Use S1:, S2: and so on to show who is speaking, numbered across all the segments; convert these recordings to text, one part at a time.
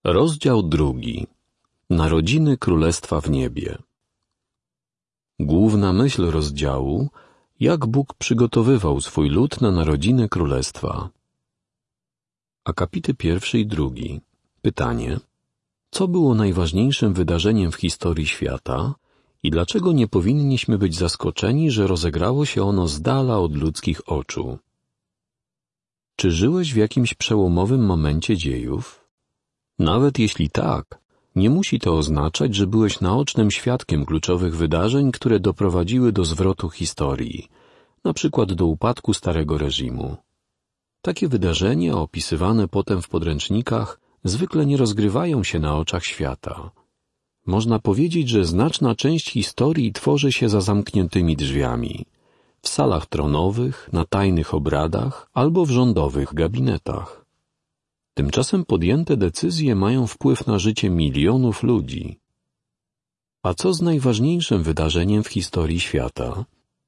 S1: Rozdział 2. Narodziny Królestwa w niebie. Główna myśl rozdziału: jak Bóg przygotowywał swój lud na narodziny Królestwa. Akapity 1 i 2. Pytanie: co było najważniejszym wydarzeniem w historii świata i dlaczego nie powinniśmy być zaskoczeni, że rozegrało się ono z dala od ludzkich oczu? Czy żyłeś w jakimś przełomowym momencie dziejów? Nawet jeśli tak, nie musi to oznaczać, że byłeś naocznym świadkiem kluczowych wydarzeń, które doprowadziły do zwrotu historii, na przykład do upadku starego reżimu. Takie wydarzenia, opisywane potem w podręcznikach, zwykle nie rozgrywają się na oczach świata. Można powiedzieć, że znaczna część historii tworzy się za zamkniętymi drzwiami, w salach tronowych, na tajnych obradach albo w rządowych gabinetach. Tymczasem podjęte decyzje mają wpływ na życie milionów ludzi. A co z najważniejszym wydarzeniem w historii świata?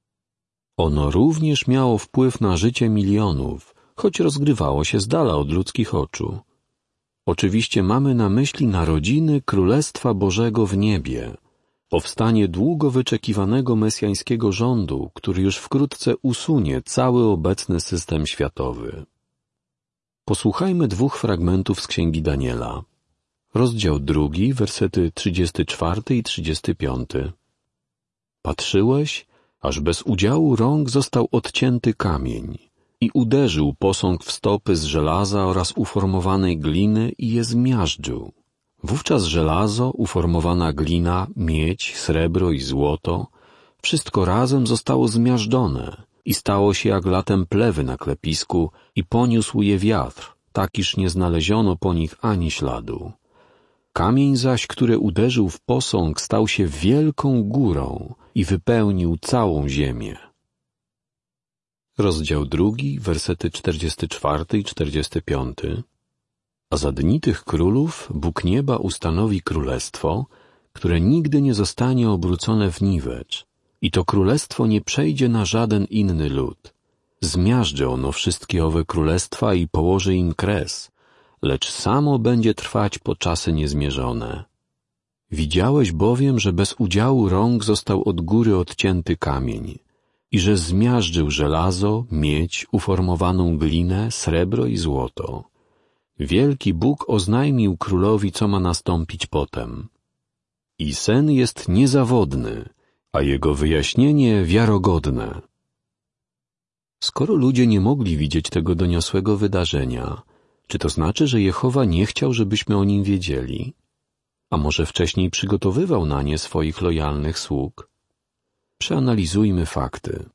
S1: Ono również miało wpływ na życie milionów, choć rozgrywało się z dala od ludzkich oczu. Oczywiście mamy na myśli narodziny Królestwa Bożego w niebie, powstanie długo wyczekiwanego mesjańskiego rządu, który już wkrótce usunie cały obecny system światowy. Posłuchajmy 2 fragmentów z Księgi Daniela. Rozdział 2, wersety 34 i 35. Patrzyłeś, aż bez udziału rąk został odcięty kamień i uderzył posąg w stopy z żelaza oraz uformowanej gliny i je zmiażdżył. Wówczas żelazo, uformowana glina, miedź, srebro i złoto, wszystko razem zostało zmiażdżone i stało się jak latem plewy na klepisku i poniósł je wiatr, tak iż nie znaleziono po nich ani śladu. Kamień zaś, który uderzył w posąg, stał się wielką górą i wypełnił całą ziemię. Rozdział 2, wersety 44 i 45. A za dni tych królów Bóg nieba ustanowi królestwo, które nigdy nie zostanie obrócone w niwecz, i to królestwo nie przejdzie na żaden inny lud. Zmiażdży ono wszystkie owe królestwa i położy im kres, lecz samo będzie trwać po czasy niezmierzone. Widziałeś bowiem, że bez udziału rąk został od góry odcięty kamień i że zmiażdżył żelazo, miedź, uformowaną glinę, srebro i złoto. Wielki Bóg oznajmił królowi, co ma nastąpić potem. I sen jest niezawodny, a jego wyjaśnienie wiarogodne. Skoro ludzie nie mogli widzieć tego doniosłego wydarzenia, czy to znaczy, że Jehowa nie chciał, żebyśmy o nim wiedzieli? A może wcześniej przygotowywał na nie swoich lojalnych sług? Przeanalizujmy fakty.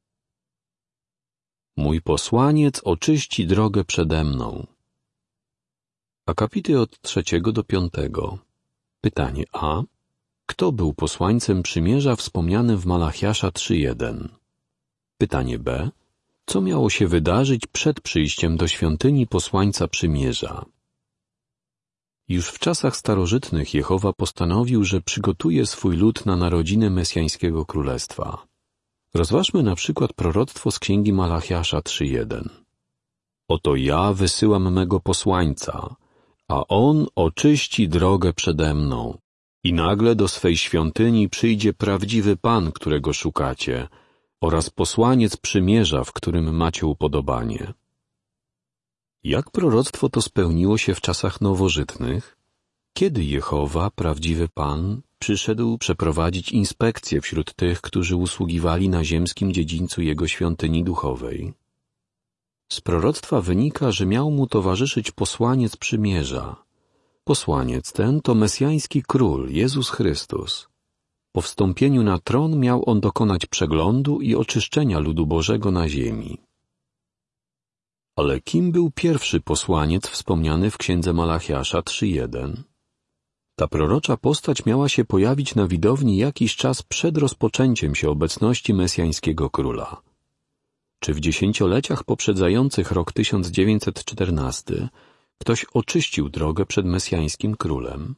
S1: Mój posłaniec oczyści drogę przede mną. Akapity od 3 do 5. Pytanie A. Kto był posłańcem przymierza wspomnianym w Malachiasza 3:1? Pytanie B. Co miało się wydarzyć przed przyjściem do świątyni posłańca przymierza? Już w czasach starożytnych Jehowa postanowił, że przygotuje swój lud na narodziny mesjańskiego królestwa. Rozważmy na przykład proroctwo z księgi Malachiasza 3:1. Oto ja wysyłam mego posłańca, a on oczyści drogę przede mną. I nagle do swej świątyni przyjdzie prawdziwy Pan, którego szukacie, oraz posłaniec przymierza, w którym macie upodobanie. Jak proroctwo to spełniło się w czasach nowożytnych? Kiedy Jehowa, prawdziwy Pan, przyszedł przeprowadzić inspekcję wśród tych, którzy usługiwali na ziemskim dziedzińcu Jego świątyni duchowej? Z proroctwa wynika, że miał mu towarzyszyć posłaniec przymierza. Posłaniec ten to mesjański król, Jezus Chrystus. Po wstąpieniu na tron miał on dokonać przeglądu i oczyszczenia ludu Bożego na ziemi. Ale kim był pierwszy posłaniec wspomniany w księdze Malachiasza 3:1? Ta prorocza postać miała się pojawić na widowni jakiś czas przed rozpoczęciem się obecności mesjańskiego króla. Czy w dziesięcioleciach poprzedzających rok 1914 ktoś oczyścił drogę przed mesjańskim królem?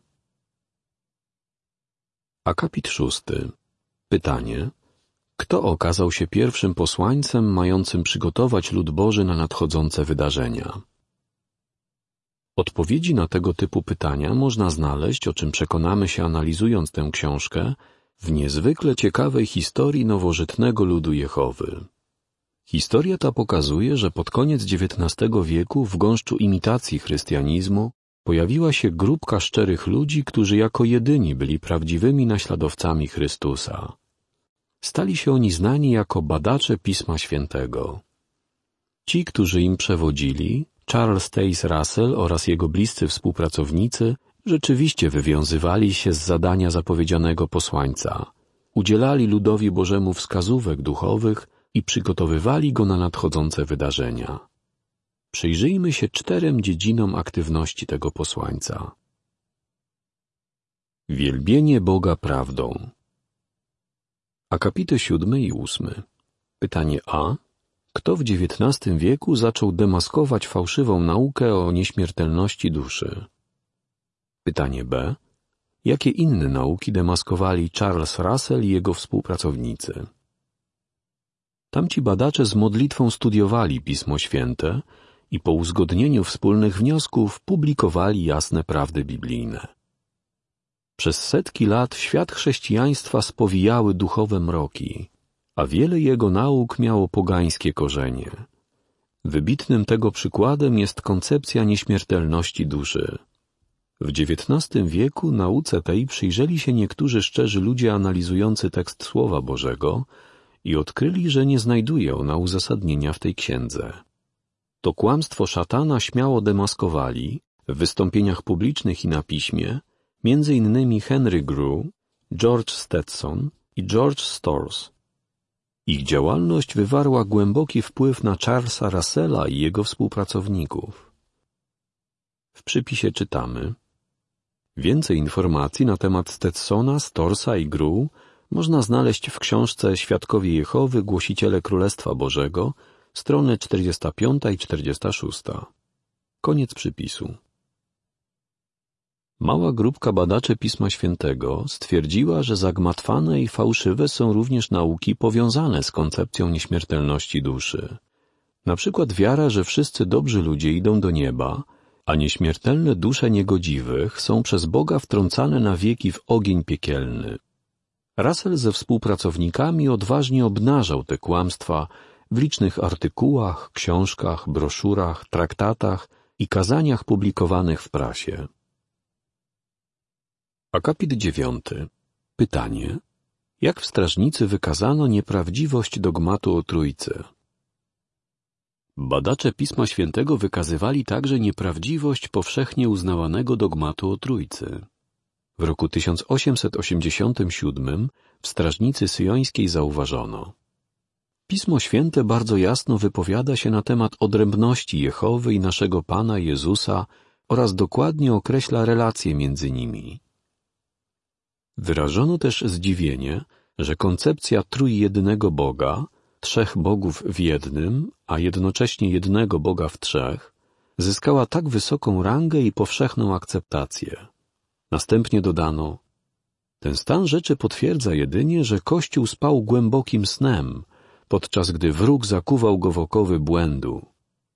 S1: Akapit 6. Pytanie: kto okazał się pierwszym posłańcem mającym przygotować lud Boży na nadchodzące wydarzenia? Odpowiedzi na tego typu pytania można znaleźć, o czym przekonamy się analizując tę książkę, w niezwykle ciekawej historii nowożytnego ludu Jehowy. Historia ta pokazuje, że pod koniec XIX wieku w gąszczu imitacji chrystianizmu pojawiła się grupka szczerych ludzi, którzy jako jedyni byli prawdziwymi naśladowcami Chrystusa. Stali się oni znani jako badacze Pisma Świętego. Ci, którzy im przewodzili, Charles Taze Russell oraz jego bliscy współpracownicy, rzeczywiście wywiązywali się z zadania zapowiedzianego posłańca, udzielali ludowi Bożemu wskazówek duchowych i przygotowywali go na nadchodzące wydarzenia. Przyjrzyjmy się 4 dziedzinom aktywności tego posłańca. Wielbienie Boga prawdą. Akapity 7 i 8. Pytanie A. Kto w XIX wieku zaczął demaskować fałszywą naukę o nieśmiertelności duszy? Pytanie B. Jakie inne nauki demaskowali Charles Russell i jego współpracownicy? Tamci badacze z modlitwą studiowali Pismo Święte i po uzgodnieniu wspólnych wniosków publikowali jasne prawdy biblijne. Przez setki lat świat chrześcijaństwa spowijały duchowe mroki, a wiele jego nauk miało pogańskie korzenie. Wybitnym tego przykładem jest koncepcja nieśmiertelności duszy. W XIX wieku nauce tej przyjrzeli się niektórzy szczerzy ludzie analizujący tekst Słowa Bożego i odkryli, że nie znajduje ona uzasadnienia w tej księdze. To kłamstwo szatana śmiało demaskowali w wystąpieniach publicznych i na piśmie między innymi Henry Grew, George Stetson i George Storrs. Ich działalność wywarła głęboki wpływ na Charlesa Russella i jego współpracowników. W przypisie czytamy: więcej informacji na temat Stetsona, Storsa i Grew można znaleźć w książce Świadkowie Jehowy, Głosiciele Królestwa Bożego, strony 45 i 46. Koniec przypisu. Mała grupka badaczy Pisma Świętego stwierdziła, że zagmatwane i fałszywe są również nauki powiązane z koncepcją nieśmiertelności duszy. Na przykład wiara, że wszyscy dobrzy ludzie idą do nieba, a nieśmiertelne dusze niegodziwych są przez Boga wtrącane na wieki w ogień piekielny. Russell ze współpracownikami odważnie obnażał te kłamstwa w licznych artykułach, książkach, broszurach, traktatach i kazaniach publikowanych w prasie. Akapit 9. Pytanie: jak w strażnicy wykazano nieprawdziwość dogmatu o Trójcy? Badacze Pisma Świętego wykazywali także nieprawdziwość powszechnie uznawanego dogmatu o Trójcy. W roku 1887 w strażnicy syjońskiej zauważono: Pismo Święte bardzo jasno wypowiada się na temat odrębności Jehowy i naszego Pana Jezusa oraz dokładnie określa relacje między nimi. Wyrażono też zdziwienie, że koncepcja trójjedynego Boga, 3 bogów w jednym, a jednocześnie jednego Boga w 3, zyskała tak wysoką rangę i powszechną akceptację. Następnie dodano: ten stan rzeczy potwierdza jedynie, że Kościół spał głębokim snem, podczas gdy wróg zakuwał go w okowy błędu.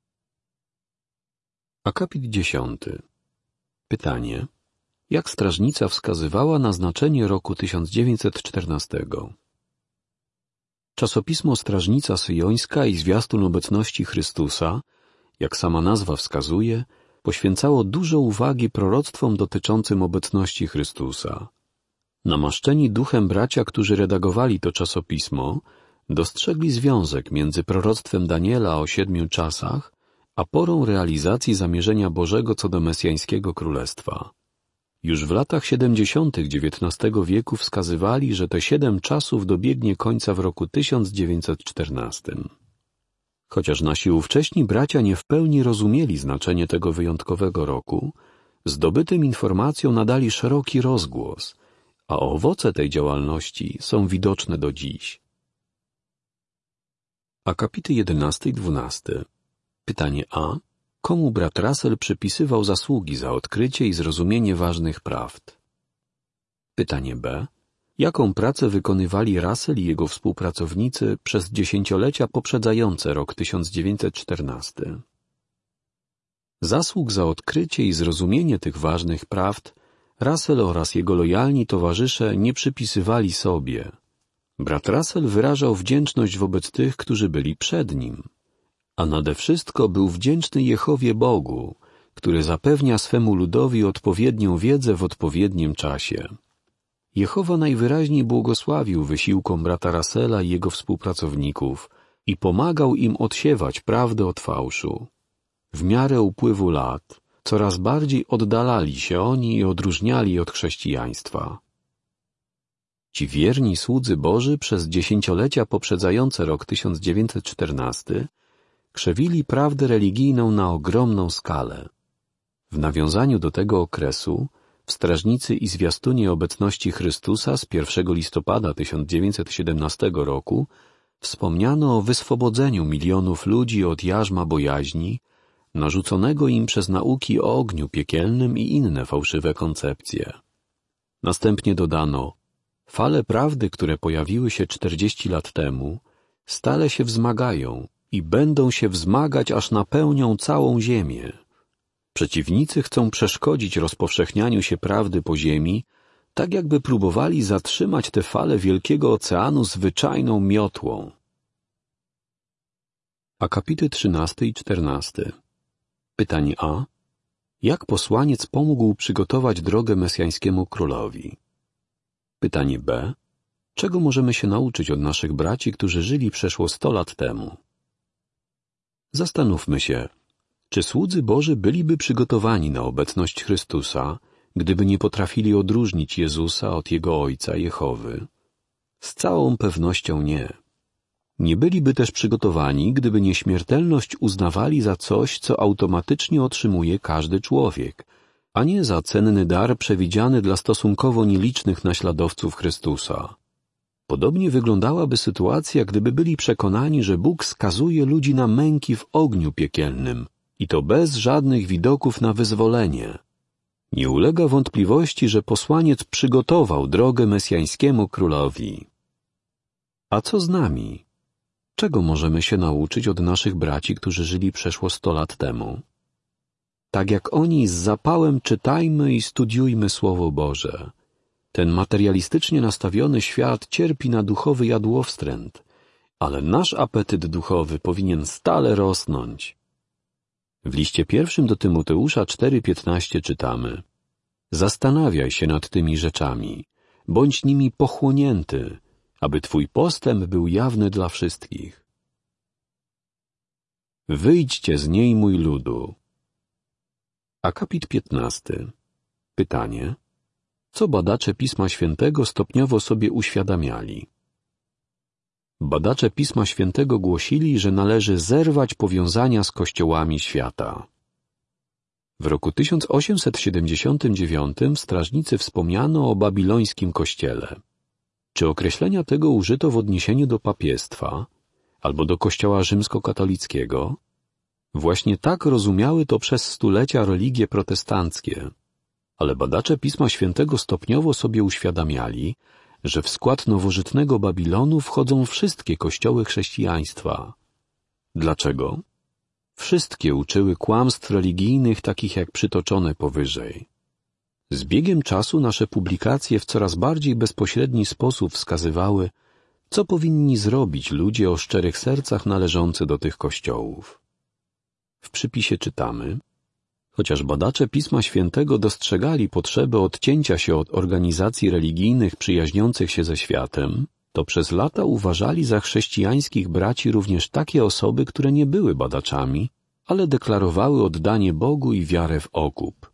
S1: Akapit 10. Pytanie: jak strażnica wskazywała na znaczenie roku 1914? Czasopismo Strażnica Syjońska i Zwiastun Obecności Chrystusa, jak sama nazwa wskazuje, poświęcało dużo uwagi proroctwom dotyczącym obecności Chrystusa. Namaszczeni duchem bracia, którzy redagowali to czasopismo, dostrzegli związek między proroctwem Daniela o 7 czasach, a porą realizacji zamierzenia Bożego co do mesjańskiego królestwa. Już w latach 70. XIX wieku wskazywali, że te 7 czasów dobiegnie końca w roku 1914. Chociaż nasi ówcześni bracia nie w pełni rozumieli znaczenie tego wyjątkowego roku, zdobytym informacjom nadali szeroki rozgłos, a owoce tej działalności są widoczne do dziś. Akapity 11 i 12. Pytanie A. Komu brat Russell przypisywał zasługi za odkrycie i zrozumienie ważnych prawd? Pytanie B. Jaką pracę wykonywali Russell i jego współpracownicy przez dziesięciolecia poprzedzające rok 1914? Zasług za odkrycie i zrozumienie tych ważnych prawd Russell oraz jego lojalni towarzysze nie przypisywali sobie. Brat Russell wyrażał wdzięczność wobec tych, którzy byli przed nim, a nade wszystko był wdzięczny Jehowie Bogu, który zapewnia swemu ludowi odpowiednią wiedzę w odpowiednim czasie. Jehowa najwyraźniej błogosławił wysiłkom brata Russella i jego współpracowników i pomagał im odsiewać prawdę od fałszu. W miarę upływu lat coraz bardziej oddalali się oni i odróżniali od chrześcijaństwa. Ci wierni słudzy Boży przez dziesięciolecia poprzedzające rok 1914 krzewili prawdę religijną na ogromną skalę. W nawiązaniu do tego okresu w Strażnicy i Zwiastunie Obecności Chrystusa z 1 listopada 1917 roku wspomniano o wyswobodzeniu milionów ludzi od jarzma bojaźni, narzuconego im przez nauki o ogniu piekielnym i inne fałszywe koncepcje. Następnie dodano: fale prawdy, które pojawiły się 40 lat temu, stale się wzmagają i będą się wzmagać, aż napełnią całą ziemię. Przeciwnicy chcą przeszkodzić rozpowszechnianiu się prawdy po ziemi, tak jakby próbowali zatrzymać te fale wielkiego oceanu zwyczajną miotłą. Akapity 13 i 14. Pytanie A. Jak posłaniec pomógł przygotować drogę mesjańskiemu królowi? Pytanie B. Czego możemy się nauczyć od naszych braci, którzy żyli przeszło 100 lat temu? Zastanówmy się, czy słudzy Boży byliby przygotowani na obecność Chrystusa, gdyby nie potrafili odróżnić Jezusa od Jego Ojca Jehowy? Z całą pewnością nie. Nie byliby też przygotowani, gdyby nieśmiertelność uznawali za coś, co automatycznie otrzymuje każdy człowiek, a nie za cenny dar przewidziany dla stosunkowo nielicznych naśladowców Chrystusa. Podobnie wyglądałaby sytuacja, gdyby byli przekonani, że Bóg skazuje ludzi na męki w ogniu piekielnym i to bez żadnych widoków na wyzwolenie. Nie ulega wątpliwości, że posłaniec przygotował drogę mesjańskiemu królowi. A co z nami? Czego możemy się nauczyć od naszych braci, którzy żyli przeszło 100 lat temu? Tak jak oni, z zapałem czytajmy i studiujmy Słowo Boże. Ten materialistycznie nastawiony świat cierpi na duchowy jadłowstręt, ale nasz apetyt duchowy powinien stale rosnąć. W liście pierwszym do Tymoteusza 4,15 czytamy: zastanawiaj się nad tymi rzeczami, bądź nimi pochłonięty, aby twój postęp był jawny dla wszystkich. Wyjdźcie z niej, mój ludu. Akapit 15. Pytanie: co badacze Pisma Świętego stopniowo sobie uświadamiali? Badacze Pisma Świętego głosili, że należy zerwać powiązania z kościołami świata. W roku 1879 w Strażnicy wspomniano o babilońskim kościele. Czy określenia tego użyto w odniesieniu do papiestwa albo do kościoła rzymskokatolickiego? Właśnie tak rozumiały to przez stulecia religie protestanckie. Ale badacze Pisma Świętego stopniowo sobie uświadamiali, że w skład nowożytnego Babilonu wchodzą wszystkie kościoły chrześcijaństwa. Dlaczego? Wszystkie uczyły kłamstw religijnych, takich jak przytoczone powyżej. Z biegiem czasu nasze publikacje w coraz bardziej bezpośredni sposób wskazywały, co powinni zrobić ludzie o szczerych sercach należący do tych kościołów. W przypisie czytamy: chociaż badacze Pisma Świętego dostrzegali potrzebę odcięcia się od organizacji religijnych przyjaźniących się ze światem, to przez lata uważali za chrześcijańskich braci również takie osoby, które nie były badaczami, ale deklarowały oddanie Bogu i wiarę w okup.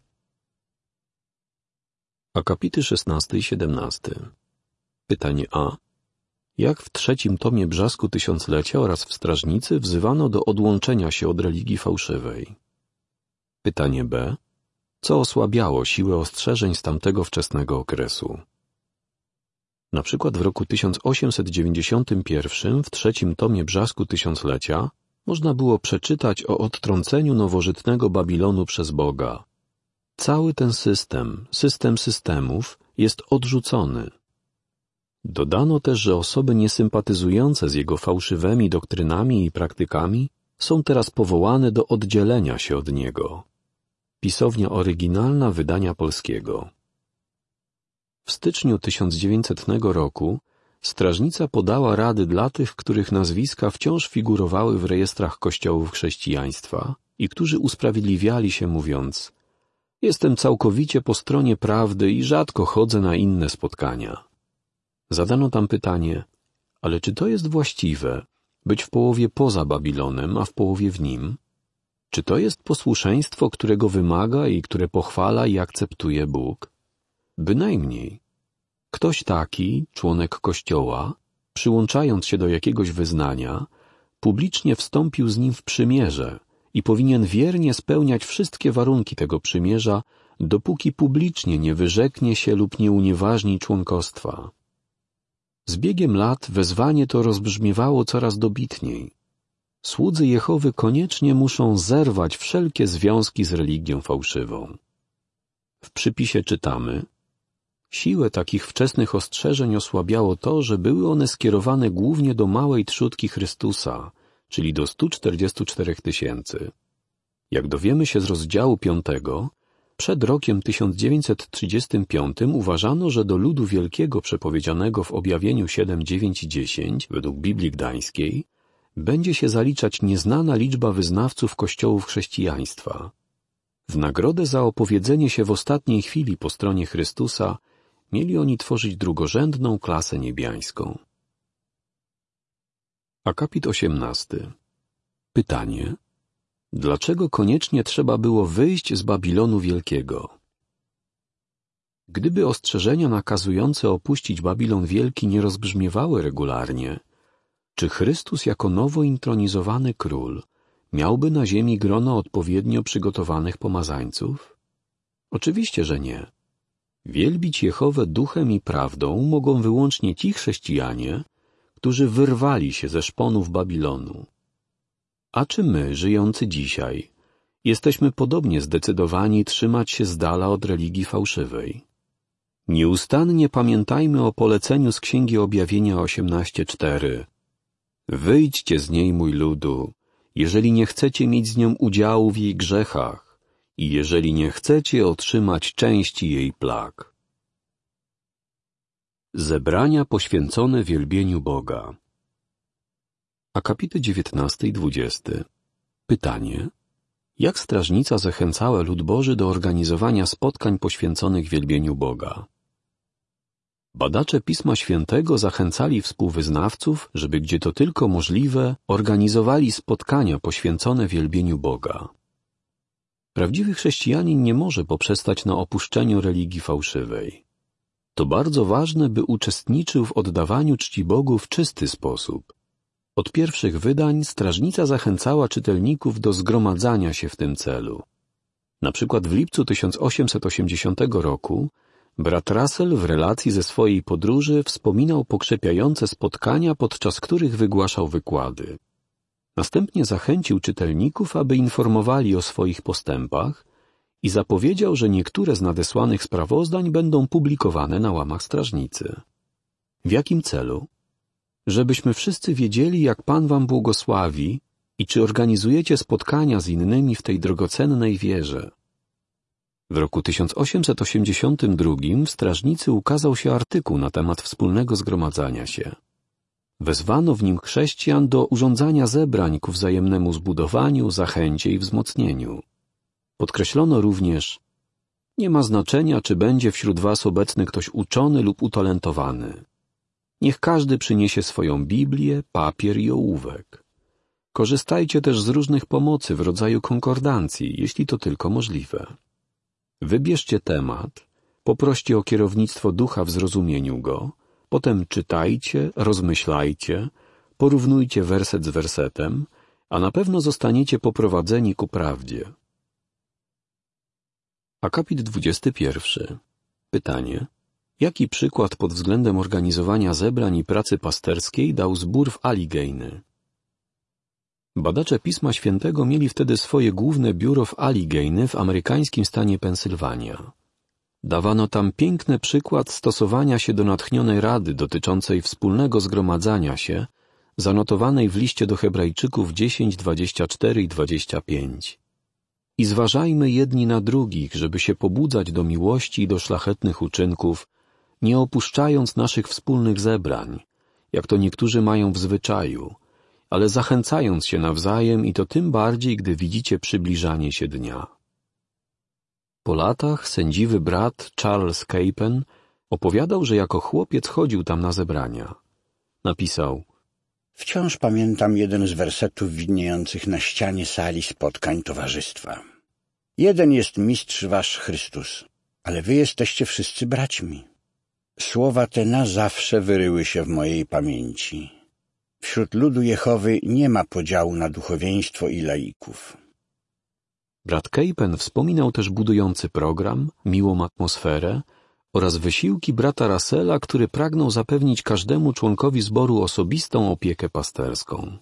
S1: Akapity 16 i 17. Pytanie A. Jak w trzecim tomie Brzasku Tysiąclecia oraz w Strażnicy wzywano do odłączenia się od religii fałszywej? Pytanie B. Co osłabiało siłę ostrzeżeń z tamtego wczesnego okresu? Na przykład w roku 1891 w trzecim tomie Brzasku Tysiąclecia można było przeczytać o odtrąceniu nowożytnego Babilonu przez Boga. Cały ten system systemów jest odrzucony. Dodano też, że osoby niesympatyzujące z jego fałszywymi doktrynami i praktykami są teraz powołane do oddzielenia się od niego. Pisownia oryginalna wydania polskiego. W styczniu 1900 roku strażnica podała rady dla tych, których nazwiska wciąż figurowały w rejestrach kościołów chrześcijaństwa i którzy usprawiedliwiali się mówiąc: jestem całkowicie po stronie prawdy i rzadko chodzę na inne spotkania. Zadano tam pytanie: ale czy to jest właściwe, być w połowie poza Babilonem, a w połowie w nim? Czy to jest posłuszeństwo, którego wymaga i które pochwala i akceptuje Bóg? Bynajmniej. Ktoś taki, członek Kościoła, przyłączając się do jakiegoś wyznania, publicznie wstąpił z nim w przymierze i powinien wiernie spełniać wszystkie warunki tego przymierza, dopóki publicznie nie wyrzeknie się lub nie unieważni członkostwa. Z biegiem lat wezwanie to rozbrzmiewało coraz dobitniej. Słudzy Jehowy koniecznie muszą zerwać wszelkie związki z religią fałszywą. W przypisie czytamy: siłę takich wczesnych ostrzeżeń osłabiało to, że były one skierowane głównie do małej trzódki Chrystusa, czyli do 144 000. Jak dowiemy się z rozdziału 5, przed rokiem 1935 uważano, że do ludu wielkiego przepowiedzianego w objawieniu 7, 9 i 10 według Biblii Gdańskiej będzie się zaliczać nieznana liczba wyznawców kościołów chrześcijaństwa. W nagrodę za opowiedzenie się w ostatniej chwili po stronie Chrystusa mieli oni tworzyć drugorzędną klasę niebiańską. Akapit 18. Pytanie: dlaczego koniecznie trzeba było wyjść z Babilonu Wielkiego? Gdyby ostrzeżenia nakazujące opuścić Babilon Wielki nie rozbrzmiewały regularnie, czy Chrystus jako nowo intronizowany król miałby na ziemi grono odpowiednio przygotowanych pomazańców? Oczywiście, że nie. Wielbić Jehowę duchem i prawdą mogą wyłącznie ci chrześcijanie, którzy wyrwali się ze szponów Babilonu. A czy my, żyjący dzisiaj, jesteśmy podobnie zdecydowani trzymać się z dala od religii fałszywej? Nieustannie pamiętajmy o poleceniu z Księgi Objawienia 18:4. Wyjdźcie z niej, mój ludu, jeżeli nie chcecie mieć z nią udziału w jej grzechach i jeżeli nie chcecie otrzymać części jej plag. Zebrania poświęcone wielbieniu Boga. Akapity 19 i 20. Pytanie: jak strażnica zachęcała lud Boży do organizowania spotkań poświęconych wielbieniu Boga? Badacze Pisma Świętego zachęcali współwyznawców, żeby gdzie to tylko możliwe, organizowali spotkania poświęcone wielbieniu Boga. Prawdziwy chrześcijanin nie może poprzestać na opuszczeniu religii fałszywej. To bardzo ważne, by uczestniczył w oddawaniu czci Bogu w czysty sposób. Od pierwszych wydań strażnica zachęcała czytelników do zgromadzania się w tym celu. Na przykład w lipcu 1880 roku brat Russell w relacji ze swojej podróży wspominał pokrzepiające spotkania, podczas których wygłaszał wykłady. Następnie zachęcił czytelników, aby informowali o swoich postępach i zapowiedział, że niektóre z nadesłanych sprawozdań będą publikowane na łamach strażnicy. W jakim celu? Żebyśmy wszyscy wiedzieli, jak Pan wam błogosławi i czy organizujecie spotkania z innymi w tej drogocennej wierze. W roku 1882 w strażnicy ukazał się artykuł na temat wspólnego zgromadzania się. Wezwano w nim chrześcijan do urządzania zebrań ku wzajemnemu zbudowaniu, zachęcie i wzmocnieniu. Podkreślono również: nie ma znaczenia, czy będzie wśród was obecny ktoś uczony lub utalentowany. Niech każdy przyniesie swoją Biblię, papier i ołówek. Korzystajcie też z różnych pomocy w rodzaju konkordancji, jeśli to tylko możliwe. Wybierzcie temat, poproście o kierownictwo ducha w zrozumieniu go, potem czytajcie, rozmyślajcie, porównujcie werset z wersetem, a na pewno zostaniecie poprowadzeni ku prawdzie. Akapit 21. Pytanie: jaki przykład pod względem organizowania zebrań i pracy pasterskiej dał zbór w Allegheny? Badacze Pisma Świętego mieli wtedy swoje główne biuro w Allegheny w amerykańskim stanie Pensylwania. Dawano tam piękny przykład stosowania się do natchnionej rady dotyczącej wspólnego zgromadzania się, zanotowanej w liście do Hebrajczyków 10, 24 i 25. i zważajmy jedni na drugich, żeby się pobudzać do miłości i do szlachetnych uczynków, nie opuszczając naszych wspólnych zebrań, jak to niektórzy mają w zwyczaju, ale zachęcając się nawzajem i to tym bardziej, gdy widzicie przybliżanie się dnia. Po latach sędziwy brat Charles Capen opowiadał, że jako chłopiec chodził tam na zebrania. Napisał:
S2: Wciąż pamiętam jeden z wersetów widniejących na ścianie sali spotkań towarzystwa. Jeden jest mistrz wasz Chrystus, ale wy jesteście wszyscy braćmi. Słowa te na zawsze wyryły się w mojej pamięci. Wśród ludu Jehowy nie ma podziału na duchowieństwo i laików.
S1: Brat Capen wspominał też budujący program, miłą atmosferę oraz wysiłki brata Russella, który pragnął zapewnić każdemu członkowi zboru osobistą opiekę pasterską.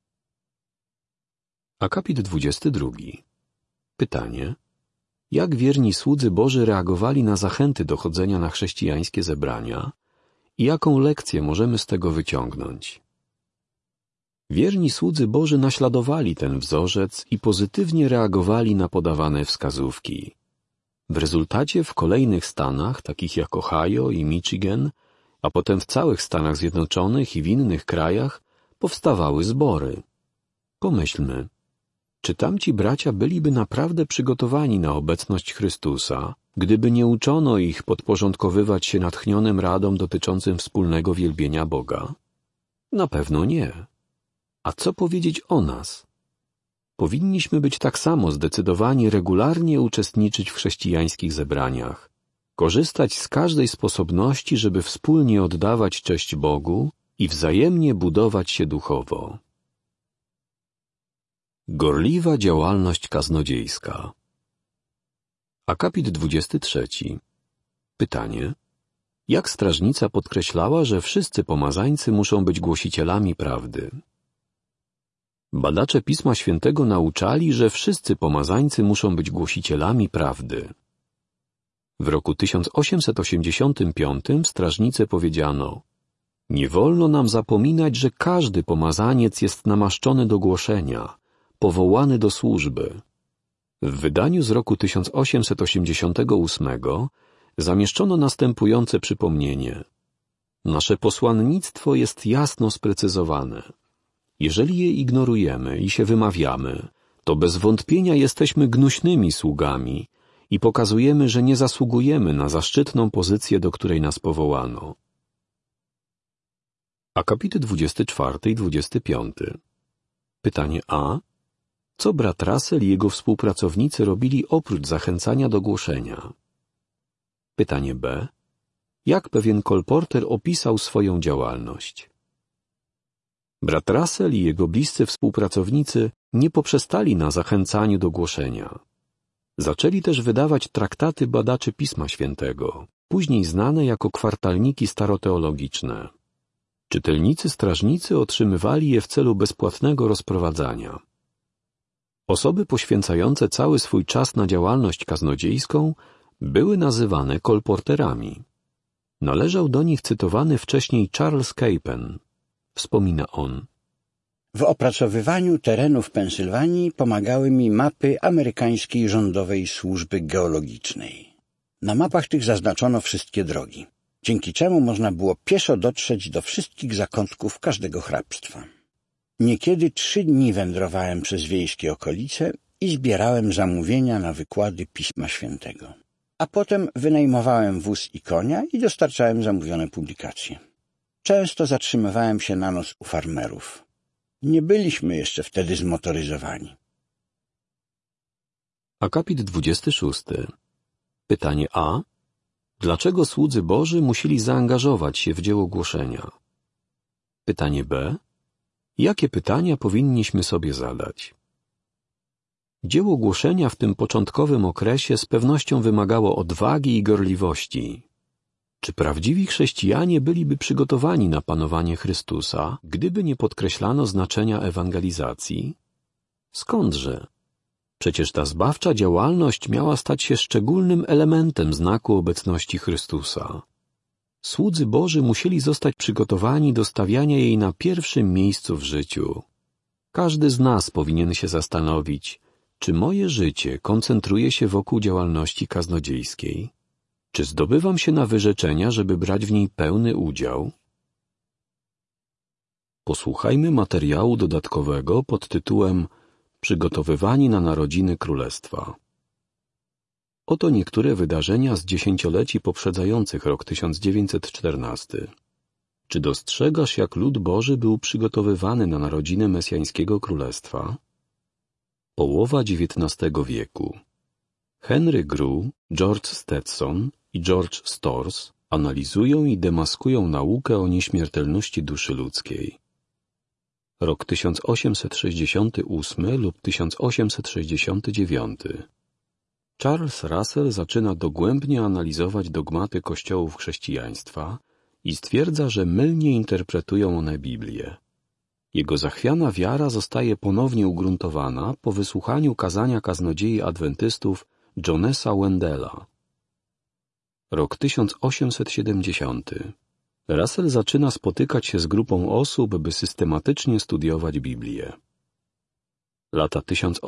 S1: Akapit 22. Pytanie: jak wierni słudzy Boży reagowali na zachęty do chodzenia na chrześcijańskie zebrania i jaką lekcję możemy z tego wyciągnąć? Wierni słudzy Boży naśladowali ten wzorzec i pozytywnie reagowali na podawane wskazówki. W rezultacie w kolejnych stanach, takich jak Ohio i Michigan, a potem w całych Stanach Zjednoczonych i w innych krajach, powstawały zbory. Pomyślmy, czy tamci bracia byliby naprawdę przygotowani na obecność Chrystusa, gdyby nie uczono ich podporządkowywać się natchnionym radom dotyczącym wspólnego wielbienia Boga? Na pewno nie. A co powiedzieć o nas? Powinniśmy być tak samo zdecydowani regularnie uczestniczyć w chrześcijańskich zebraniach, korzystać z każdej sposobności, żeby wspólnie oddawać cześć Bogu i wzajemnie budować się duchowo. Gorliwa działalność kaznodziejska. Akapit 23. Pytanie: jak strażnica podkreślała, że wszyscy pomazańcy muszą być głosicielami prawdy? Badacze Pisma Świętego nauczali, że wszyscy pomazańcy muszą być głosicielami prawdy. W roku 1885 w strażnicy powiedziano: nie wolno nam zapominać, że każdy pomazaniec jest namaszczony do głoszenia, powołany do służby. W wydaniu z roku 1888 zamieszczono następujące przypomnienie: nasze posłannictwo jest jasno sprecyzowane. Jeżeli je ignorujemy i się wymawiamy, to bez wątpienia jesteśmy gnuśnymi sługami i pokazujemy, że nie zasługujemy na zaszczytną pozycję, do której nas powołano. Akapity 24 i 25. Pytanie A. Co brat Russell i jego współpracownicy robili oprócz zachęcania do głoszenia? Pytanie B. Jak pewien kolporter opisał swoją działalność? Brat Russell i jego bliscy współpracownicy nie poprzestali na zachęcaniu do głoszenia. Zaczęli też wydawać traktaty badaczy Pisma Świętego, później znane jako kwartalniki staroteologiczne. Czytelnicy strażnicy otrzymywali je w celu bezpłatnego rozprowadzania. Osoby poświęcające cały swój czas na działalność kaznodziejską były nazywane kolporterami. Należał do nich cytowany wcześniej Charles Capen. Wspomina on:
S2: w opracowywaniu terenu w Pensylwanii pomagały mi mapy amerykańskiej rządowej służby geologicznej. Na mapach tych zaznaczono wszystkie drogi, dzięki czemu można było pieszo dotrzeć do wszystkich zakątków każdego hrabstwa. Niekiedy 3 dni wędrowałem przez wiejskie okolice i zbierałem zamówienia na wykłady Pisma Świętego. A potem wynajmowałem wóz i konia i dostarczałem zamówione publikacje. Często zatrzymywałem się na noc u farmerów. Nie byliśmy jeszcze wtedy zmotoryzowani.
S1: Akapit 26. Pytanie A. Dlaczego słudzy Boży musieli zaangażować się w dzieło głoszenia? Pytanie B. Jakie pytania powinniśmy sobie zadać? Dzieło głoszenia w tym początkowym okresie z pewnością wymagało odwagi i gorliwości. Czy prawdziwi chrześcijanie byliby przygotowani na panowanie Chrystusa, gdyby nie podkreślano znaczenia ewangelizacji? Skądże? Przecież ta zbawcza działalność miała stać się szczególnym elementem znaku obecności Chrystusa. Słudzy Boży musieli zostać przygotowani do stawiania jej na pierwszym miejscu w życiu. Każdy z nas powinien się zastanowić, Czy moje życie koncentruje się wokół działalności kaznodziejskiej? Czy zdobywam się na wyrzeczenia, żeby brać w niej pełny udział? Posłuchajmy materiału dodatkowego pod tytułem Przygotowywani na narodziny Królestwa. Oto niektóre wydarzenia z dziesięcioleci poprzedzających rok 1914. Czy dostrzegasz, jak lud Boży był przygotowywany na narodziny Mesjańskiego Królestwa? Połowa XIX wieku. Henry Grew, George Stetson i George Storrs analizują i demaskują naukę o nieśmiertelności duszy ludzkiej. Rok 1868 lub 1869. Charles Russell zaczyna dogłębnie analizować dogmaty kościołów chrześcijaństwa i stwierdza, że mylnie interpretują one Biblię. Jego zachwiana wiara zostaje ponownie ugruntowana po wysłuchaniu kazania kaznodziei adwentystów Jonesa Wendella. Rok 1870. Russell zaczyna spotykać się z grupą osób, by systematycznie studiować Biblię. Lata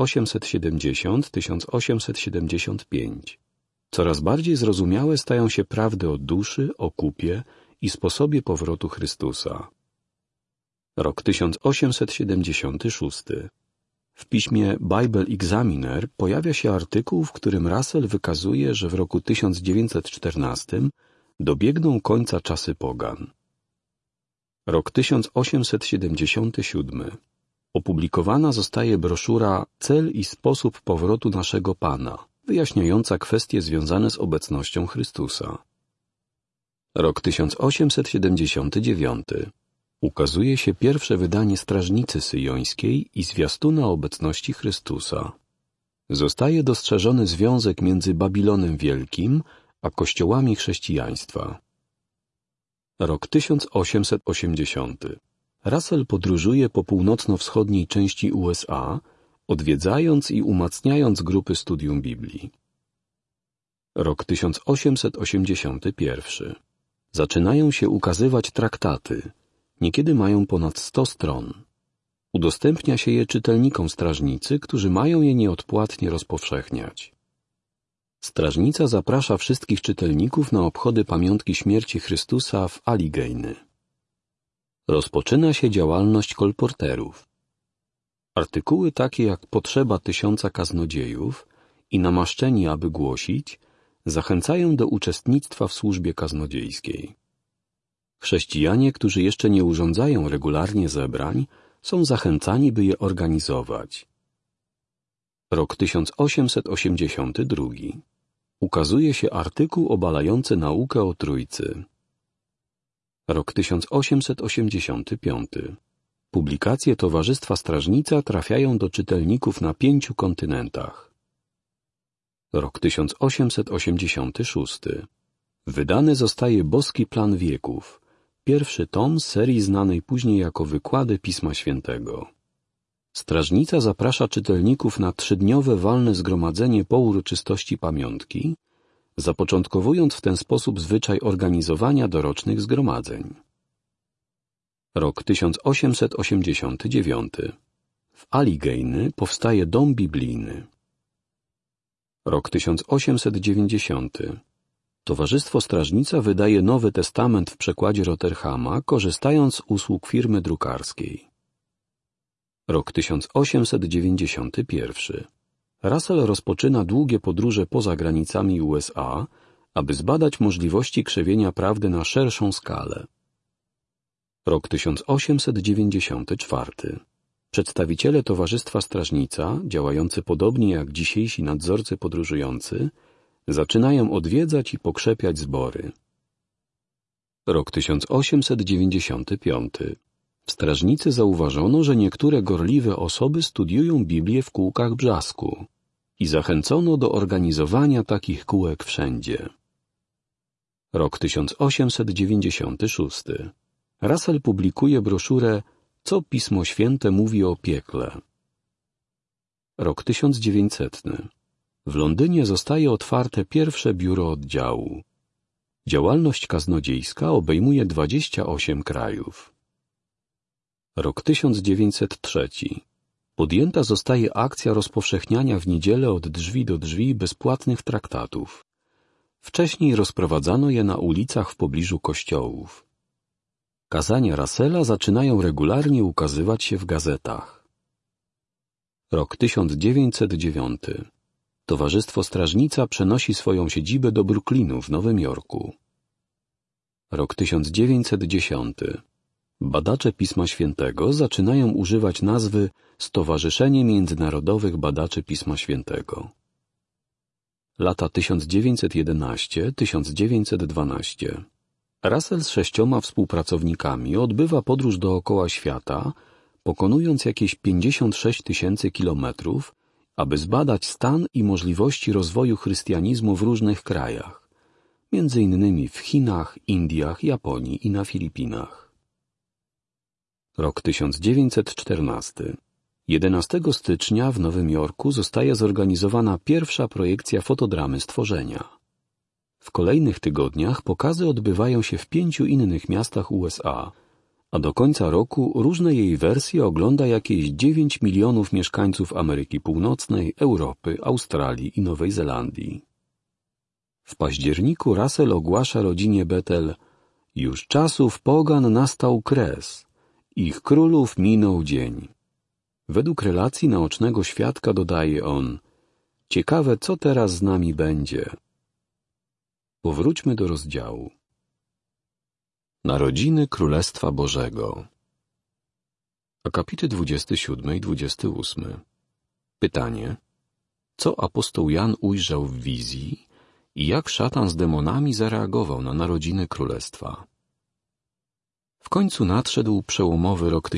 S1: 1870–1875. Coraz bardziej zrozumiałe stają się prawdy o duszy, o kupie i sposobie powrotu Chrystusa. Rok 1876. W piśmie Bible Examiner pojawia się artykuł, w którym Russell wykazuje, że w roku 1914 dobiegną końca czasy pogan. Rok 1877. Opublikowana zostaje broszura Cel i sposób powrotu naszego Pana, wyjaśniająca kwestie związane z obecnością Chrystusa. Rok 1879. Ukazuje się pierwsze wydanie Strażnicy Syjońskiej i zwiastuna obecności Chrystusa. Zostaje dostrzeżony związek między Babilonem Wielkim a kościołami chrześcijaństwa. Rok 1880. Russell podróżuje po północno-wschodniej części USA, odwiedzając i umacniając grupy studium Biblii. Rok 1881. Zaczynają się ukazywać traktaty. Niekiedy mają ponad 100 stron. Udostępnia się je czytelnikom strażnicy, którzy mają je nieodpłatnie rozpowszechniać. Strażnica zaprasza wszystkich czytelników na obchody pamiątki śmierci Chrystusa w Allegheny. Rozpoczyna się działalność kolporterów. Artykuły takie jak Potrzeba 1000 kaznodziejów i Namaszczeni, aby głosić, zachęcają do uczestnictwa w służbie kaznodziejskiej. Chrześcijanie, którzy jeszcze nie urządzają regularnie zebrań, są zachęcani, by je organizować. Rok 1882. Ukazuje się artykuł obalający naukę o Trójcy. Rok 1885. Publikacje Towarzystwa Strażnica trafiają do czytelników na 5 kontynentach. Rok 1886. Wydany zostaje Boski Plan Wieków, pierwszy tom z serii znanej później jako Wykłady Pisma Świętego. Strażnica zaprasza czytelników na 3-dniowe walne zgromadzenie po uroczystości pamiątki, zapoczątkowując w ten sposób zwyczaj organizowania dorocznych zgromadzeń. Rok 1889. W Allegheny powstaje dom biblijny. Rok 1890. Towarzystwo Strażnica wydaje Nowy Testament w przekładzie Rotherhama, korzystając z usług firmy drukarskiej. Rok 1891. Russell rozpoczyna długie podróże poza granicami USA, aby zbadać możliwości krzewienia prawdy na szerszą skalę. Rok 1894. Przedstawiciele Towarzystwa Strażnica, działający podobnie jak dzisiejsi nadzorcy podróżujący, zaczynają odwiedzać i pokrzepiać zbory. Rok 1895. W Strażnicy zauważono, że niektóre gorliwe osoby studiują Biblię w kółkach Brzasku i zachęcono do organizowania takich kółek wszędzie. Rok 1896. Russell publikuje broszurę Co Pismo Święte mówi o piekle. Rok 1900. W Londynie zostaje otwarte pierwsze biuro oddziału. Działalność kaznodziejska obejmuje 28 krajów. Rok 1903. podjęta zostaje akcja rozpowszechniania w niedzielę od drzwi do drzwi bezpłatnych traktatów. Wcześniej rozprowadzano je na ulicach w pobliżu kościołów. Kazania Russella zaczynają regularnie ukazywać się w gazetach. Rok 1909. Towarzystwo Strażnica przenosi swoją siedzibę do Brooklynu w Nowym Jorku. Rok 1910. Badacze Pisma Świętego zaczynają używać nazwy Stowarzyszenie Międzynarodowych Badaczy Pisma Świętego. Lata 1911-1912. Russell z 6 współpracownikami odbywa podróż dookoła świata, pokonując jakieś 56 000 kilometrów, aby zbadać stan i możliwości rozwoju chrystianizmu w różnych krajach, między innymi w Chinach, Indiach, Japonii i na Filipinach. Rok 1914. 11 stycznia w Nowym Jorku zostaje zorganizowana pierwsza projekcja fotodramy Stworzenia. W kolejnych tygodniach pokazy odbywają się w 5 innych miastach USA, a do końca roku różne jej wersje ogląda jakieś 9 milionów mieszkańców Ameryki Północnej, Europy, Australii i Nowej Zelandii. W październiku Russell ogłasza rodzinie Bethel: już czasów pogan nastał kres, ich królów minął dzień. Według relacji naocznego świadka dodaje on: ciekawe, co teraz z nami będzie. Powróćmy do rozdziału. Narodziny Królestwa Bożego. Akapity 27 i 28. Pytanie: co apostoł Jan ujrzał w wizji i jak szatan z demonami zareagował na narodziny Królestwa? W końcu nadszedł przełomowy rok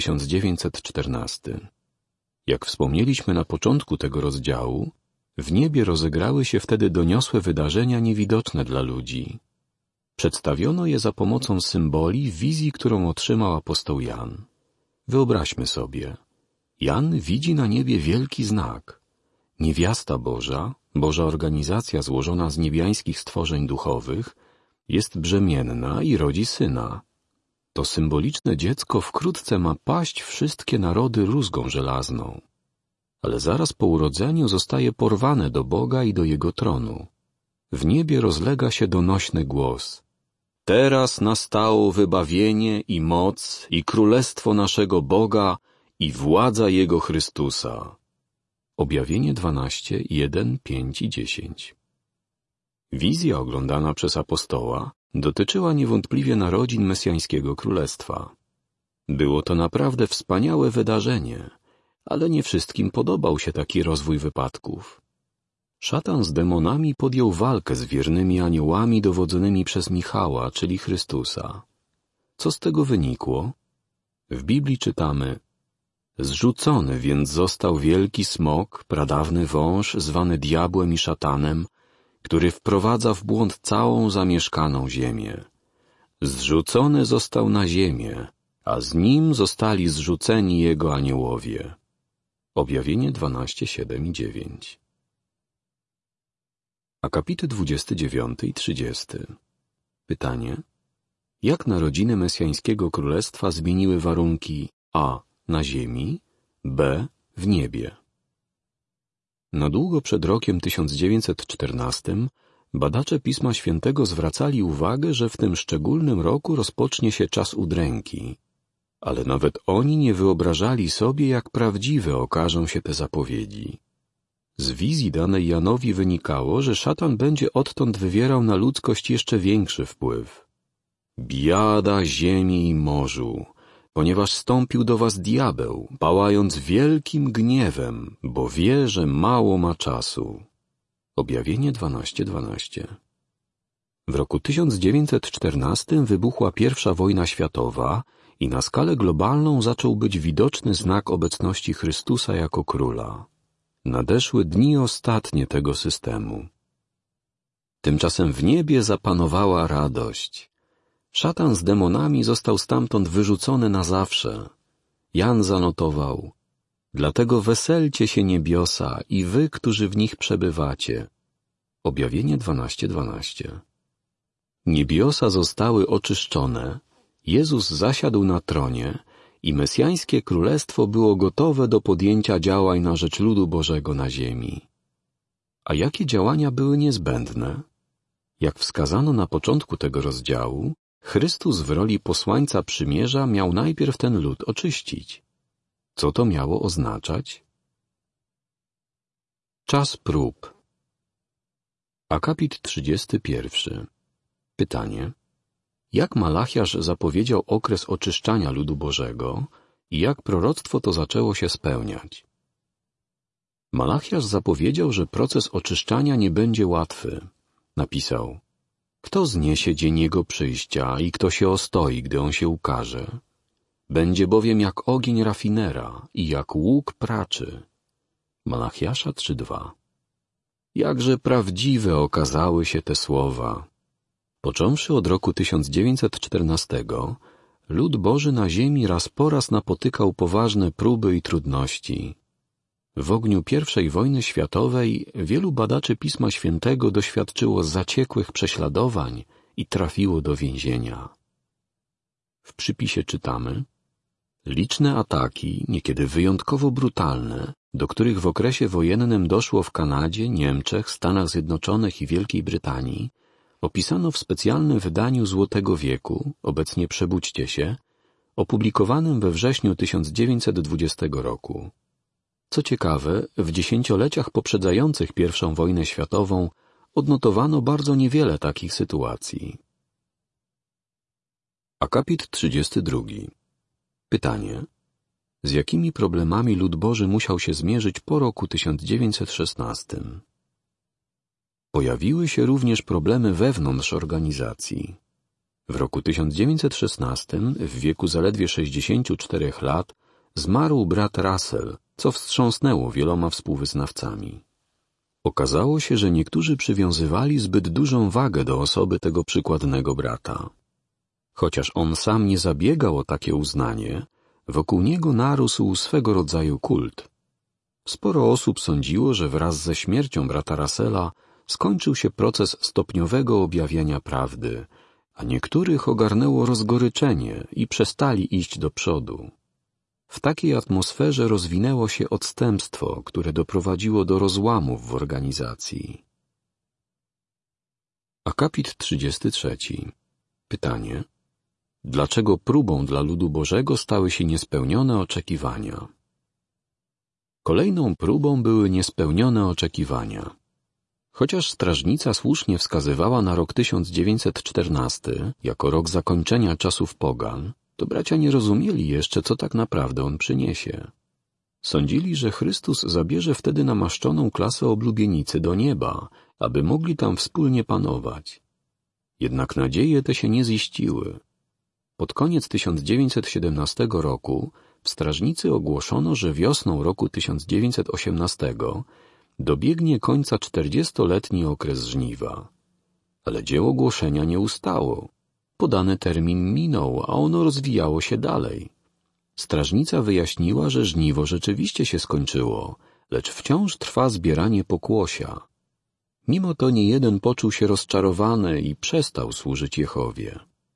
S1: 1914. Jak wspomnieliśmy na początku tego rozdziału, w niebie rozegrały się wtedy doniosłe wydarzenia niewidoczne dla ludzi. Przedstawiono je za pomocą symboli w wizji, którą otrzymał apostoł Jan. Wyobraźmy sobie, Jan widzi na niebie wielki znak. Niewiasta Boża, Boża organizacja złożona z niebiańskich stworzeń duchowych, jest brzemienna i rodzi syna. To symboliczne dziecko wkrótce ma paść wszystkie narody rózgą żelazną. Ale zaraz po urodzeniu zostaje porwane do Boga i do Jego tronu. W niebie rozlega się donośny głos: teraz nastało wybawienie i moc i królestwo naszego Boga i władza Jego Chrystusa. Objawienie 12, 1, 5 i 10. Wizja oglądana przez apostoła dotyczyła niewątpliwie narodzin mesjańskiego królestwa. Było to naprawdę wspaniałe wydarzenie, ale nie wszystkim podobał się taki rozwój wypadków. Szatan z demonami podjął walkę z wiernymi aniołami dowodzonymi przez Michała, czyli Chrystusa. Co z tego wynikło? W Biblii czytamy: zrzucony więc został wielki smok, pradawny wąż, zwany diabłem i szatanem, który wprowadza w błąd całą zamieszkaną ziemię. Zrzucony został na ziemię, a z nim zostali zrzuceni jego aniołowie. Objawienie 12, 7 i 9. Akapity 29 i 30. Pytanie: jak narodziny mesjańskiego królestwa zmieniły warunki a. na ziemi, b. w niebie? Na długo przed rokiem 1914 badacze Pisma Świętego zwracali uwagę, że w tym szczególnym roku rozpocznie się czas udręki. Ale nawet oni nie wyobrażali sobie, jak prawdziwe okażą się te zapowiedzi. Z wizji danej Janowi wynikało, że szatan będzie odtąd wywierał na ludzkość jeszcze większy wpływ. Biada ziemi i morzu, ponieważ stąpił do was diabeł, pałając wielkim gniewem, bo wie, że mało ma czasu. Objawienie 12:12. W roku 1914 wybuchła I wojna światowa i na skalę globalną zaczął być widoczny znak obecności Chrystusa jako króla. Nadeszły dni ostatnie tego systemu. Tymczasem w niebie zapanowała radość. Szatan z demonami został stamtąd wyrzucony na zawsze. Jan zanotował: dlatego weselcie się niebiosa i wy, którzy w nich przebywacie. Objawienie 12:12. Niebiosa zostały oczyszczone, Jezus zasiadł na tronie i mesjańskie królestwo było gotowe do podjęcia działań na rzecz ludu Bożego na ziemi. A jakie działania były niezbędne? Jak wskazano na początku tego rozdziału, Chrystus w roli posłańca przymierza miał najpierw ten lud oczyścić. Co to miało oznaczać? Czas prób. Akapit 31. Pytanie. Jak Malachiasz zapowiedział okres oczyszczania ludu Bożego i jak proroctwo to zaczęło się spełniać? Malachiasz zapowiedział, że proces oczyszczania nie będzie łatwy. Napisał: kto zniesie dzień Jego przyjścia i kto się ostoi, gdy On się ukaże? Będzie bowiem jak ogień rafinera i jak łuk praczy. Malachiasza 3:2. Jakże prawdziwe okazały się te słowa. Począwszy od roku 1914, lud Boży na ziemi raz po raz napotykał poważne próby i trudności. W ogniu I wojny światowej wielu badaczy Pisma Świętego doświadczyło zaciekłych prześladowań i trafiło do więzienia. W przypisie czytamy: liczne ataki, niekiedy wyjątkowo brutalne, do których w okresie wojennym doszło w Kanadzie, Niemczech, Stanach Zjednoczonych i Wielkiej Brytanii, opisano w specjalnym wydaniu Złotego Wieku, obecnie Przebudźcie się, opublikowanym we wrześniu 1920 roku. Co ciekawe, w dziesięcioleciach poprzedzających I wojnę światową odnotowano bardzo niewiele takich sytuacji. Akapit 32. Pytanie. Z jakimi problemami lud Boży musiał się zmierzyć po roku 1916? Pojawiły się również problemy wewnątrz organizacji. W roku 1916, w wieku zaledwie 64 lat, zmarł brat Russell, co wstrząsnęło wieloma współwyznawcami. Okazało się, że niektórzy przywiązywali zbyt dużą wagę do osoby tego przykładnego brata. Chociaż on sam nie zabiegał o takie uznanie, wokół niego narósł swego rodzaju kult. Sporo osób sądziło, że wraz ze śmiercią brata Russella skończył się proces stopniowego objawiania prawdy, a niektórych ogarnęło rozgoryczenie i przestali iść do przodu. W takiej atmosferze rozwinęło się odstępstwo, które doprowadziło do rozłamów w organizacji. Akapit 33. Pytanie. Dlaczego próbą dla ludu Bożego stały się niespełnione oczekiwania? Kolejną próbą były niespełnione oczekiwania. Chociaż strażnica słusznie wskazywała na rok 1914 jako rok zakończenia czasów pogan, to bracia nie rozumieli jeszcze, co tak naprawdę on przyniesie. Sądzili, że Chrystus zabierze wtedy namaszczoną klasę oblubienicy do nieba, aby mogli tam wspólnie panować. Jednak nadzieje te się nie ziściły. Pod koniec 1917 roku w strażnicy ogłoszono, że wiosną roku 1918 dobiegnie końca 40-letni okres żniwa. Ale dzieło głoszenia nie ustało. Podany termin minął, a ono rozwijało się dalej. Strażnica wyjaśniła, że żniwo rzeczywiście się skończyło, lecz wciąż trwa zbieranie pokłosia. Mimo to niejeden poczuł się rozczarowany i przestał służyć Jehowie.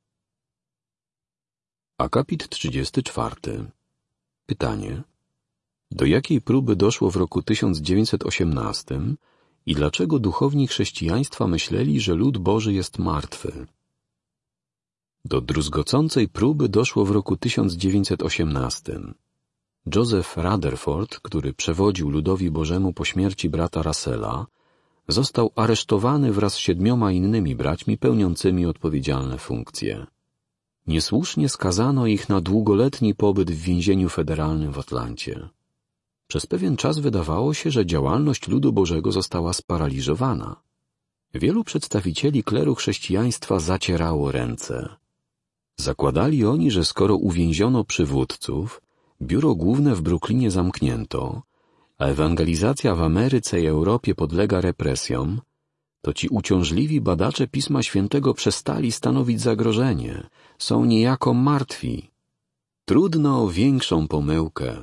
S1: Akapit 34. Pytanie. Do jakiej próby doszło w roku 1918 i dlaczego duchowni chrześcijaństwa myśleli, że lud Boży jest martwy? Do druzgocącej próby doszło w roku 1918. Joseph Rutherford, który przewodził ludowi Bożemu po śmierci brata Russella, został aresztowany wraz z 7 innymi braćmi pełniącymi odpowiedzialne funkcje. Niesłusznie skazano ich na długoletni pobyt w więzieniu federalnym w Atlancie. Przez pewien czas wydawało się, że działalność ludu Bożego została sparaliżowana. Wielu przedstawicieli kleru chrześcijaństwa zacierało ręce. Zakładali oni, że skoro uwięziono przywódców, biuro główne w Brooklynie zamknięto, a ewangelizacja w Ameryce i Europie podlega represjom, to ci uciążliwi badacze Pisma Świętego przestali stanowić zagrożenie, są niejako martwi. Trudno o większą pomyłkę.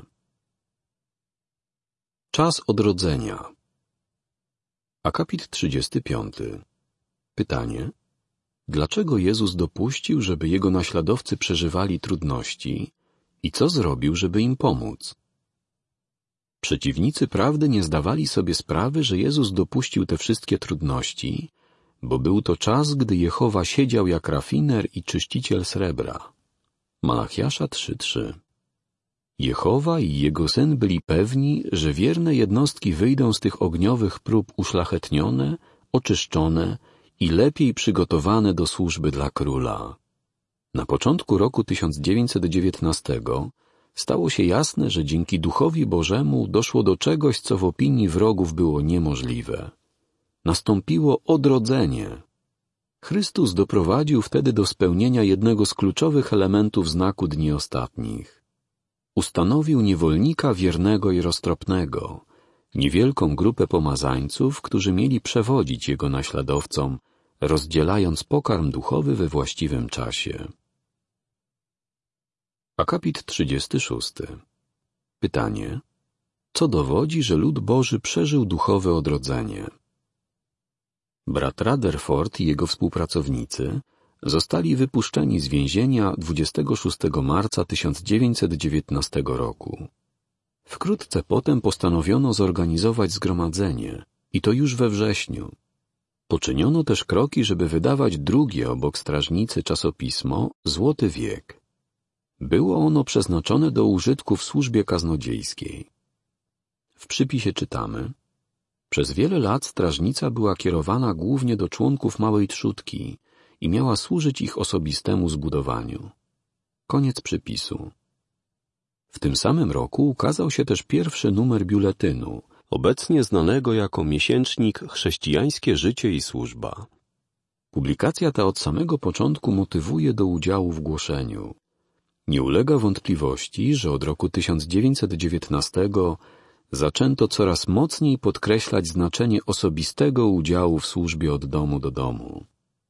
S1: Czas odrodzenia. Akapit 35. Pytanie. Dlaczego Jezus dopuścił, żeby Jego naśladowcy przeżywali trudności I co zrobił, żeby im pomóc? Przeciwnicy prawdy nie zdawali sobie sprawy, że Jezus dopuścił te wszystkie trudności, bo był to czas, gdy Jehowa siedział jak rafiner i czyściciel srebra. Malachiasza 3:3. Jehowa i Jego Syn byli pewni, że wierne jednostki wyjdą z tych ogniowych prób uszlachetnione, oczyszczone i lepiej przygotowane do służby dla króla. Na początku roku 1919 stało się jasne, że dzięki Duchowi Bożemu doszło do czegoś, co w opinii wrogów było niemożliwe. Nastąpiło odrodzenie. Chrystus doprowadził wtedy do spełnienia jednego z kluczowych elementów znaku dni ostatnich. Ustanowił niewolnika wiernego i roztropnego, niewielką grupę pomazańców, którzy mieli przewodzić Jego naśladowcom, rozdzielając pokarm duchowy we właściwym czasie. Akapit 36. Pytanie: co dowodzi, że lud Boży przeżył duchowe odrodzenie? Brat Rutherford i jego współpracownicy zostali wypuszczeni z więzienia 26 marca 1919 roku. Wkrótce potem postanowiono zorganizować zgromadzenie, i to już we wrześniu. Poczyniono też kroki, żeby wydawać drugie obok strażnicy czasopismo Złoty Wiek. Było ono przeznaczone do użytku w służbie kaznodziejskiej. W przypisie czytamy: przez wiele lat strażnica była kierowana głównie do członków małej trzódki i miała służyć ich osobistemu zbudowaniu. Koniec przypisu. W tym samym roku ukazał się też pierwszy numer biuletynu, obecnie znanego jako miesięcznik Chrześcijańskie życie i służba. Publikacja ta od samego początku motywuje do udziału w głoszeniu. Nie ulega wątpliwości, że od roku 1919 zaczęto coraz mocniej podkreślać znaczenie osobistego udziału w służbie od domu do domu.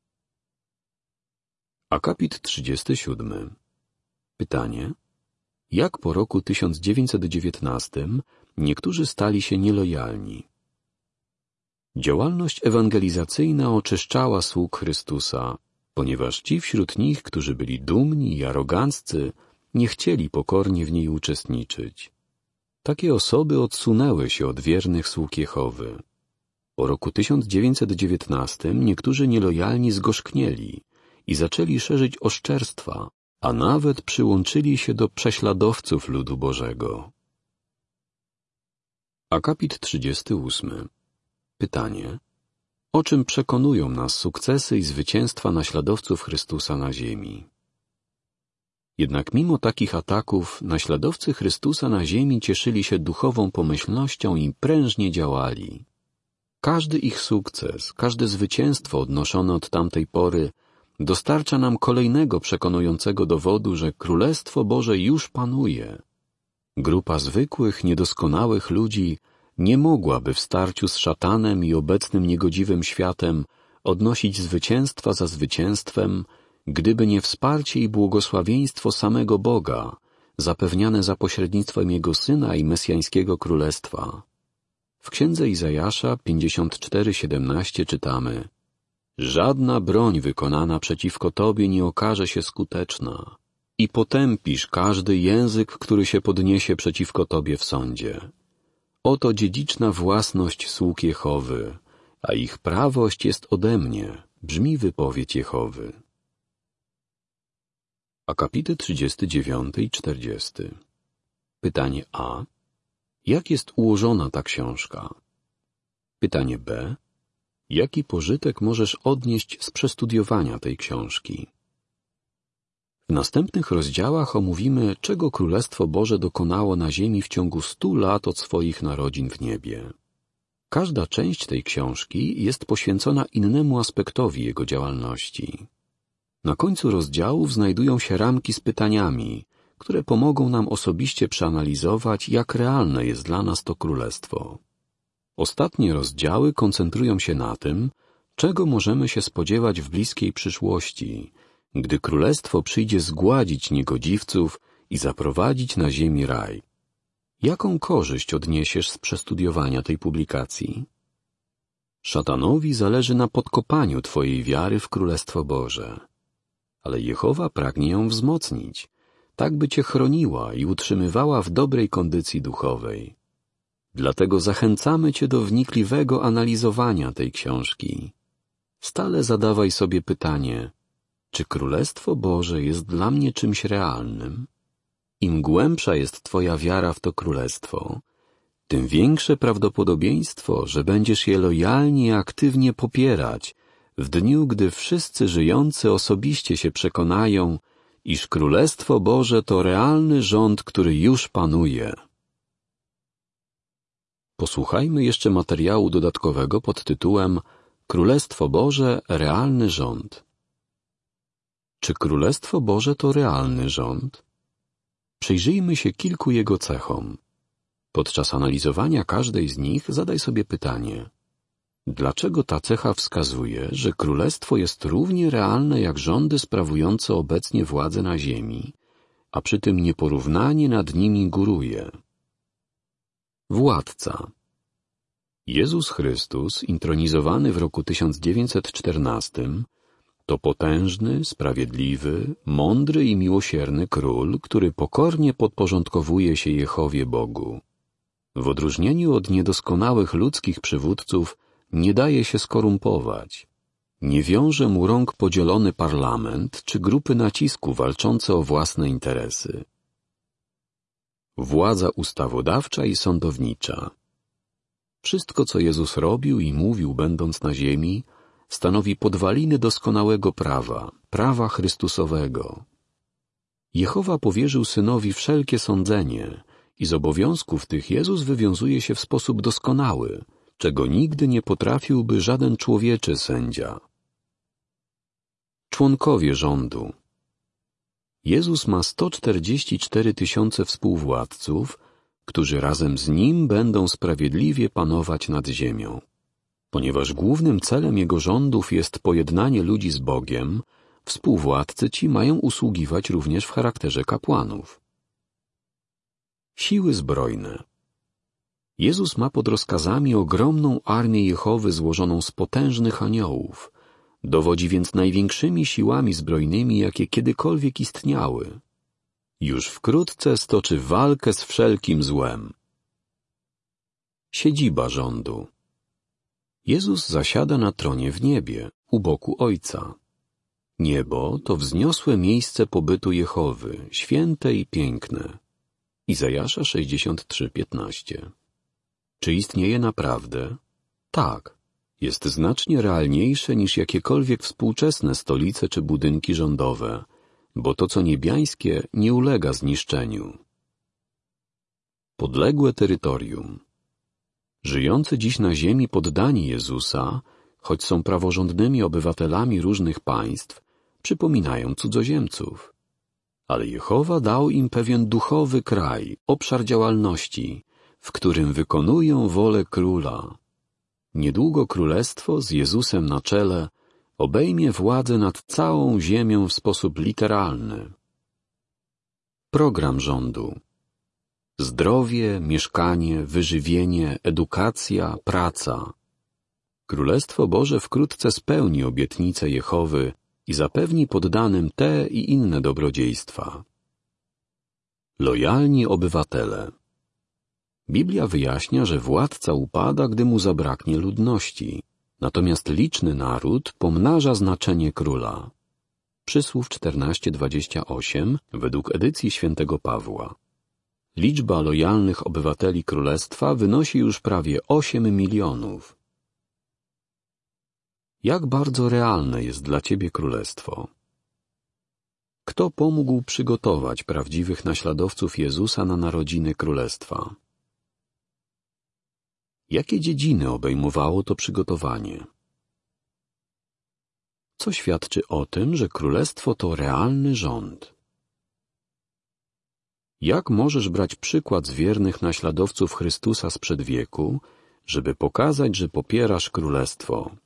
S1: Akapit 37. Pytanie: jak po roku 1919 niektórzy stali się nielojalni? Działalność ewangelizacyjna oczyszczała sług Chrystusa, ponieważ ci wśród nich, którzy byli dumni i aroganccy, nie chcieli pokornie w niej uczestniczyć. Takie osoby odsunęły się od wiernych sług Jehowy. Po roku 1919 niektórzy nielojalni zgorzknieli i zaczęli szerzyć oszczerstwa, a nawet przyłączyli się do prześladowców ludu Bożego. Akapit 38. Pytanie: o czym przekonują nas sukcesy i zwycięstwa naśladowców Chrystusa na ziemi? Jednak mimo takich ataków naśladowcy Chrystusa na ziemi cieszyli się duchową pomyślnością i prężnie działali. Każdy ich sukces, każde zwycięstwo odnoszone od tamtej pory dostarcza nam kolejnego przekonującego dowodu, że Królestwo Boże już panuje. Grupa zwykłych, niedoskonałych ludzi nie mogłaby w starciu z szatanem i obecnym niegodziwym światem odnosić zwycięstwa za zwycięstwem, gdyby nie wsparcie i błogosławieństwo samego Boga, zapewniane za pośrednictwem Jego Syna i Mesjańskiego Królestwa. W Księdze Izajasza 54:17 czytamy: żadna broń wykonana przeciwko Tobie nie okaże się skuteczna i potępisz każdy język, który się podniesie przeciwko Tobie w sądzie. Oto dziedziczna własność sług Jehowy, a ich prawość jest ode mnie, brzmi wypowiedź Jehowy. Akapity 39 i 40. Pytanie A: jak jest ułożona ta książka? Pytanie B: jaki pożytek możesz odnieść z przestudiowania tej książki? W następnych rozdziałach omówimy, czego Królestwo Boże dokonało na ziemi w ciągu 100 lat od swoich narodzin w niebie. Każda część tej książki jest poświęcona innemu aspektowi jego działalności. Na końcu rozdziałów znajdują się ramki z pytaniami, które pomogą nam osobiście przeanalizować, jak realne jest dla nas to królestwo. Ostatnie rozdziały koncentrują się na tym, czego możemy się spodziewać w bliskiej przyszłości, gdy królestwo przyjdzie zgładzić niegodziwców i zaprowadzić na ziemi raj. Jaką korzyść odniesiesz z przestudiowania tej publikacji? Szatanowi zależy na podkopaniu twojej wiary w Królestwo Boże. Ale Jehowa pragnie ją wzmocnić, tak by cię chroniła i utrzymywała w dobrej kondycji duchowej. Dlatego zachęcamy cię do wnikliwego analizowania tej książki. Stale zadawaj sobie pytanie, czy Królestwo Boże jest dla mnie czymś realnym? Im głębsza jest twoja wiara w to Królestwo, tym większe prawdopodobieństwo, że będziesz je lojalnie i aktywnie popierać w dniu, gdy wszyscy żyjący osobiście się przekonają, iż Królestwo Boże to realny rząd, który już panuje. Posłuchajmy jeszcze materiału dodatkowego pod tytułem Królestwo Boże – realny rząd. Czy Królestwo Boże to realny rząd? Przyjrzyjmy się kilku jego cechom. Podczas analizowania każdej z nich zadaj sobie pytanie: dlaczego ta cecha wskazuje, że Królestwo jest równie realne jak rządy sprawujące obecnie władzę na ziemi, a przy tym nieporównanie nad nimi góruje? Władca. Jezus Chrystus, intronizowany w roku 1914, to potężny, sprawiedliwy, mądry i miłosierny król, który pokornie podporządkowuje się Jehowie Bogu. W odróżnieniu od niedoskonałych ludzkich przywódców nie daje się skorumpować. Nie wiąże mu rąk podzielony parlament czy grupy nacisku walczące o własne interesy. Władza ustawodawcza i sądownicza. Wszystko, co Jezus robił i mówił, będąc na ziemi, stanowi podwaliny doskonałego prawa, prawa Chrystusowego. Jehowa powierzył Synowi wszelkie sądzenie i z obowiązków tych Jezus wywiązuje się w sposób doskonały, czego nigdy nie potrafiłby żaden człowieczy sędzia. Członkowie rządu. Jezus ma 144 000 współwładców, którzy razem z Nim będą sprawiedliwie panować nad ziemią. Ponieważ głównym celem Jego rządów jest pojednanie ludzi z Bogiem, współwładcy ci mają usługiwać również w charakterze kapłanów. Siły zbrojne. Jezus ma pod rozkazami ogromną armię Jehowy złożoną z potężnych aniołów. Dowodzi więc największymi siłami zbrojnymi, jakie kiedykolwiek istniały. Już wkrótce stoczy walkę z wszelkim złem. Siedziba rządu. Jezus zasiada na tronie w niebie, u boku Ojca. Niebo to wzniosłe miejsce pobytu Jehowy, święte i piękne. Izajasza 63:15. Czy istnieje naprawdę? Tak. Jest znacznie realniejsze niż jakiekolwiek współczesne stolice czy budynki rządowe, bo to, co niebiańskie, nie ulega zniszczeniu. Podległe terytorium. Żyjący dziś na ziemi poddani Jezusa, choć są praworządnymi obywatelami różnych państw, przypominają cudzoziemców. Ale Jehowa dał im pewien duchowy kraj, obszar działalności, w którym wykonują wolę Króla. Niedługo Królestwo z Jezusem na czele obejmie władzę nad całą ziemią w sposób literalny. Program rządu. Zdrowie, mieszkanie, wyżywienie, edukacja, praca. Królestwo Boże wkrótce spełni obietnice Jehowy i zapewni poddanym te i inne dobrodziejstwa. Lojalni obywatele. Biblia wyjaśnia, że władca upada, gdy mu zabraknie ludności, natomiast liczny naród pomnaża znaczenie króla. Przysłów 14:28 według edycji świętego Pawła. Liczba lojalnych obywateli królestwa wynosi już prawie 8 milionów. Jak bardzo realne jest dla ciebie królestwo? Kto pomógł przygotować prawdziwych naśladowców Jezusa na narodziny królestwa? Jakie dziedziny obejmowało to przygotowanie? Co świadczy o tym, że królestwo to realny rząd? Jak możesz brać przykład z wiernych naśladowców Chrystusa sprzed wieku, żeby pokazać, że popierasz królestwo?